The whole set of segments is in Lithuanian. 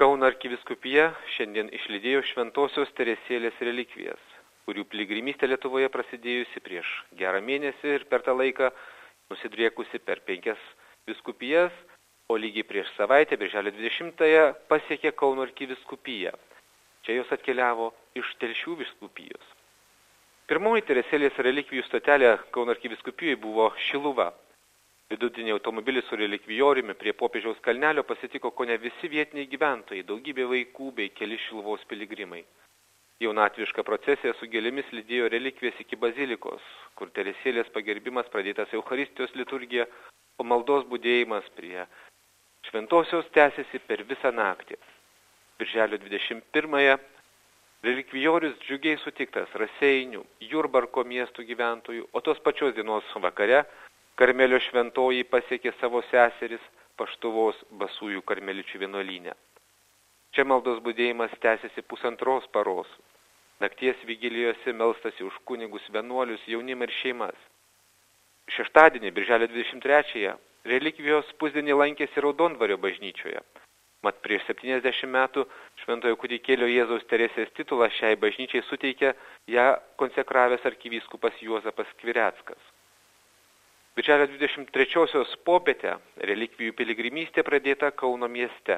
Kauno arkivyskupija šiandien išlydėjo šventosios Teresėlės relikvijas, kurių piligrimystė Lietuvoje prasidėjusi prieš gerą mėnesį ir per tą laiką nusidriekusi per 5 vyskupijas, o lygiai prieš savaitę, birželio 20-ąją, pasiekė Kauno arkivyskupiją. Čia jos atkeliavo iš Telšių vyskupijos. Pirmoji Teresėlės relikvijų stotelė Kauno arkivyskupijoje buvo Šiluva. Vidutinį automobilį su relikvijoriumi prie popiežiaus kalnelio pasitiko kone visi vietiniai gyventojai, daugybė vaikų bei keli Šiluvos piligrimai. Jaunatviška procesija su gėlėmis lydėjo relikvijas iki bazilikos, kur Teresėlės pagerbimas pradėtas Eucharistijos liturgija, o maldos budėjimas prie šventosios tęsiasi per visą naktį. Birželio 21-ąją relikvijorius džiugiai sutiktas Raseinių, Jurbarko miestų gyventojų, o tos pačios dienos vakare Karmelio šventoji pasiekė savo seseris Paštuvos Basųjų karmeličių vienuolyne. Čia maldos budėjimas tęsiasi 1,5 paros. Nakties vigilijose melstasi už kunigus, vienuolius, jaunimą ir šeimas. Šeštadienį, birželio 23-ąją, relikvijos pusdienį lankėsi Raudondvario bažnyčioje. Mat prieš 70 metų Šventojo kūdikėlio Jėzaus Teresės titulą šiai bažnyčiai suteikė ją konsekravęs arkivyskupas Juozapas Skvireckas. Birželio 23-osios popietę relikvijų piligrimystė pradėta Kauno mieste.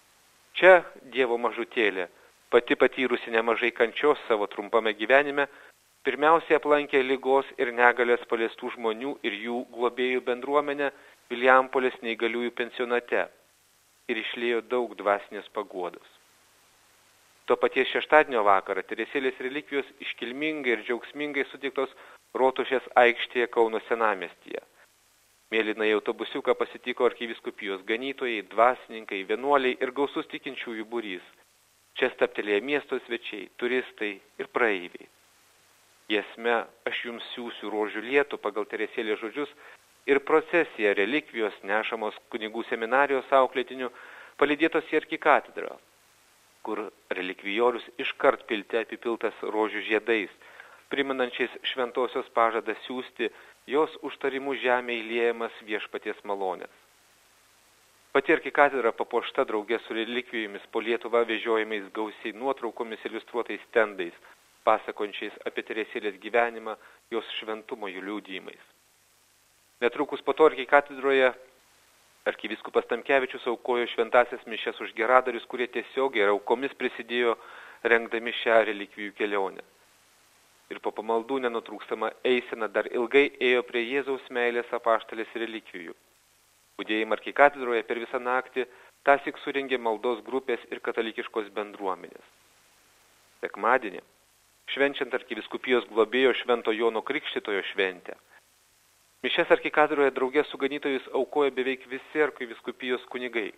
Čia Dievo mažutėlė, pati patyrusi nemažai kančios savo trumpame gyvenime, pirmiausiai aplankė ligos ir negalės paliestų žmonių ir jų globėjų bendruomenę Vilijampolės neįgaliųjų pensionate ir išliejo daug dvasinės paguodos. Tuo paties šeštadienio vakarą Teresėlės relikvijos iškilmingai ir džiaugsmingai sutiktos Rotušės aikštėje Kauno senamiestyje. Mėlynąjį autobusiuką pasitiko arkivyskupijos ganytojai, dvasininkai, vienuoliai ir gausus tikinčiųjų būrys. Čia staptelėjo miesto svečiai, turistai ir praeiviai. Giesme Aš jums siųsiu rožių lietų pagal Teresėlės žodžius ir procesija relikvijos nešamos kunigų seminarijos auklėtinių palydėtos į arkikatedrą, kur relikvijorius iškart pilte apipiltas rožių žiedais, primenančiais šventosios pažadą siųsti jos užtarimų žemė įliejamas viešpaties malonės. Pati arkikatedra papuošta draugė su relikvijomis po Lietuvą vežiojamais gausiai nuotraukomis iliustruotais stendais, pasakončiais apie Teresėlės gyvenimą, jos šventumo jų liudijimais. Netrukus po to arkikatedroje arkivyskupas Tamkevičius aukojo šventąsias mišias už geradarius, kurie tiesiogiai ir aukomis prisidėjo rengdami šią relikvijų kelionę. Ir po pamaldų nenutrūkstama eisena dar ilgai ėjo prie Jėzaus meilės apaštalės relikvijų. Budėjimą arkikatedroje per visą naktį tąsyk surengė maldos grupės ir katalikiškos bendruomenės. Sekmadienį, švenčiant arkivyskupijos globėjo Švento Jono Krikštytojo šventę, mišias arkikatedroje drauge su ganytojais aukojo beveik visi arkivyskupijos kunigai.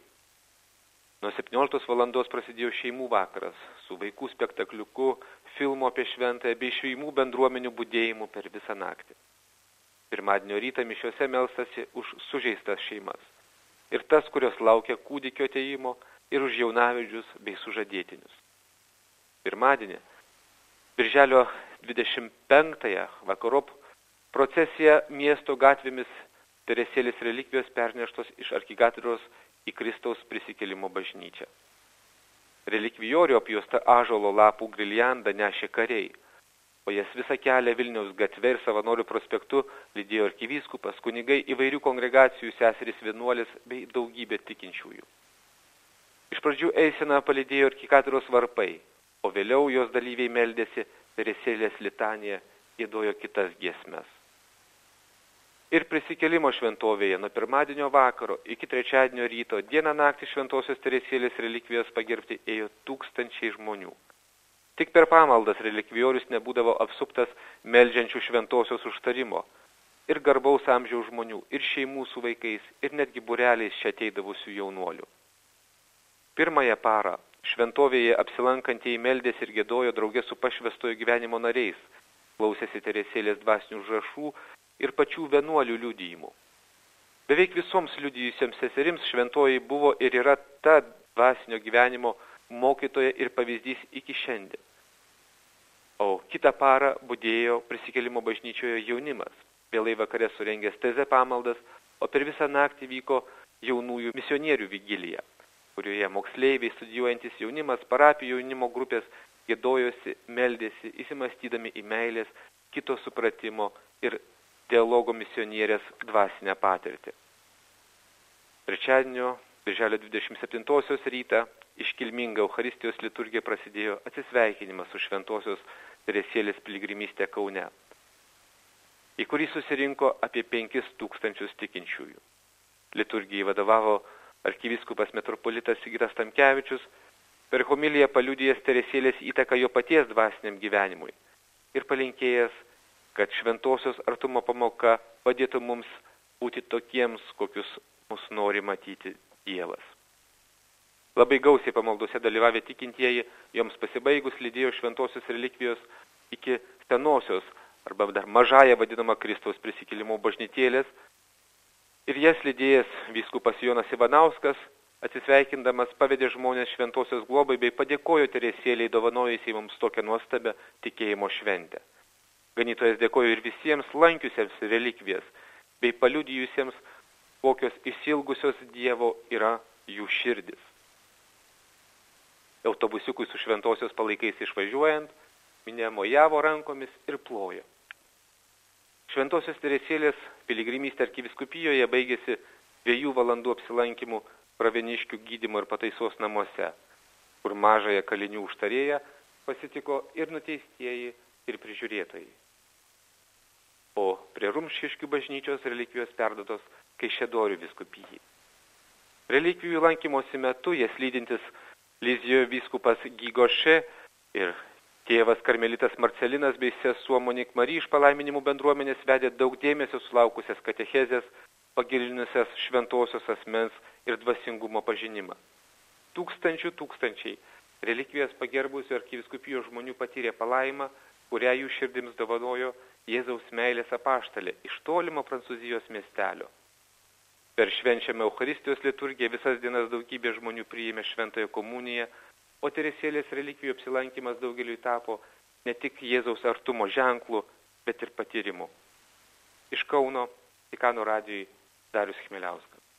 Nuo 17 valandos prasidėjo šeimų vakaras su vaikų spektakliuku, filmu apie šventąją bei šeimų bendruomenių budėjimu per visą naktį. Pirmadienio rytą mišiose melstasi už sužeistas šeimas ir tas, kurios laukia kūdikio atėjimo, ir už jaunavedžius bei sužadėtinius. Pirmadienį, birželio 25-ąją vakarop, procesija miesto gatvėmis Teresėlės relikvijos perneštos iš arkikatedros į Kristaus prisikėlimo bažnyčią. Relikvijorių apjuosta ąžuolo lapų griljandą nešė kariai, o jas visą kelią Vilniaus gatve ir Savanorių prospektu lydėjo arkivyskupas, kunigai, įvairių kongregacijų seserys vienuolės bei daugybė tikinčiųjų. Iš pradžių eiseną palydėjo arkikatedros varpai, o vėliau jos dalyviai meldėsi Teresėlės litaniją, giedojo kitas giesmes. Ir prisikėlimo šventovėje nuo pirmadienio vakaro iki trečiadienio ryto dieną naktį šventosios Teresėlės relikvijos pagerbti ėjo tūkstančiai žmonių. Tik per pamaldas relikvijorius nebūdavo apsuptas meldžiančių šventosios užtarimo ir garbaus amžiaus žmonių, ir šeimų su vaikais, ir netgi būreliais čia ateidavusių jaunuolių. Pirmąją parą šventovėje apsilankantieji meldėsi ir giedojo drauge su pašvęstojo gyvenimo nariais, klausėsi Teresėlės dvasinių užrašų ir pačių vienuolių liudijimų. Beveik visoms liudijusiems seserims šventoji buvo ir yra ta dvasinio gyvenimo mokytoja ir pavyzdys iki šiandien. O kitą parą budėjo prisikėlimo bažnyčioje jaunimas, vėlai vakare surengęs tezę pamaldas, o per visą naktį vyko jaunųjų misionierių vigilija. kurioje moksleiviai, studijuojantis jaunimas, parapijų jaunimo grupės giedojosi, meldėsi, įsimastydami į meilės, kito supratimo ir dialogo misionierės dvasinę patirtį. Trečiadienio, birželio 27 rytą, iškilminga Eucharistijos liturgija prasidėjo atsisveikinimas su šventosios Teresėlės piligrimystė Kaune, į kurį susirinko apie 5000 tikinčiųjų. Liturgijai vadovavo arkivyskupas metropolitas Sigitas Tamkevičius, per homiliją paliudijęs Teresėlės įtaką jo paties dvasiniam gyvenimui ir palinkėjęs, kad šventosios artumo pamoka padėtų mums būti tokiems, kokius mus nori matyti Dievas. Labai gausiai pamaldose dalyvavę tikintieji, joms pasibaigus lydėjo šventosios relikvijos iki senosios arba dar mažąją vadinamą Kristaus prisikėlimo bažnytėlės ir jas lydėjęs vyskupas Jonas Ivanauskas, atsisveikindamas pavedė žmonės šventosios globai bei padėkojo Teresėlei dovanojusiai mums tokią nuostabią tikėjimo šventę. Ganytojas dėkojo ir visiems lankiusiems relikvijas bei paliudijusiems, kokios išsilgusios Dievo yra jų širdis. Autobusiukui su šventosios palaikais išvažiuojant, minia mojavo rankomis ir plojo. Šventosios Teresėlės piligrimystė arkivyskupijoje baigėsi 2 valandų apsilankimų Pravieniškių gydymo ir pataisos namuose, kur mažąją kalinių užtarėją pasitiko ir nuteistieji, ir prižiūrėtojai. O prie Rumšiškių bažnyčios relikvijos perduotos Kaišiadorių vyskupijai. Relikvijų lankymosi metu jas lydintis Lizijo vyskupas Gygošė ir tėvas karmelitas Marcelinas bei sesuo Monik Marija iš palaiminimų bendruomenės vedė daug dėmesio sulaukusias katechezės, pagilinusias šventosios asmens ir dvasingumo pažinimą. Tūkstančiai relikvijas pagerbusių arkivyskupijos žmonių patyrė palaimą, kurią jų širdims dovanojo Jėzaus meilės apaštalė iš tolimo Prancūzijos miestelio. Per švenčiamą Eucharistijos liturgiją visas dienas daugybė žmonių priėmė šventąją komuniją, o Teresėlės relikvijų apsilankymas daugeliui tapo ne tik Jėzaus artumo ženklu, bet ir patyrimu. Iš Kauno, Vatikano radijui, Darius Chmieliauskas.